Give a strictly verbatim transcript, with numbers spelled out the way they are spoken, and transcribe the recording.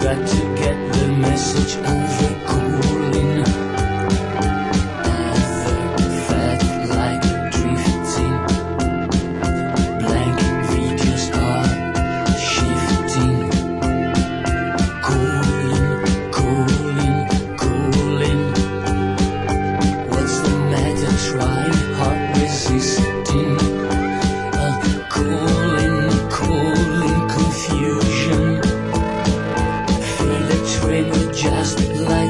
got to get the message over cooling. Other fat like drifting. Blank videos are shifting. Cooling, cooling, cooling. What's the matter? Trying hard resisting. A cooling, cooling confusion. Feel a tremor just like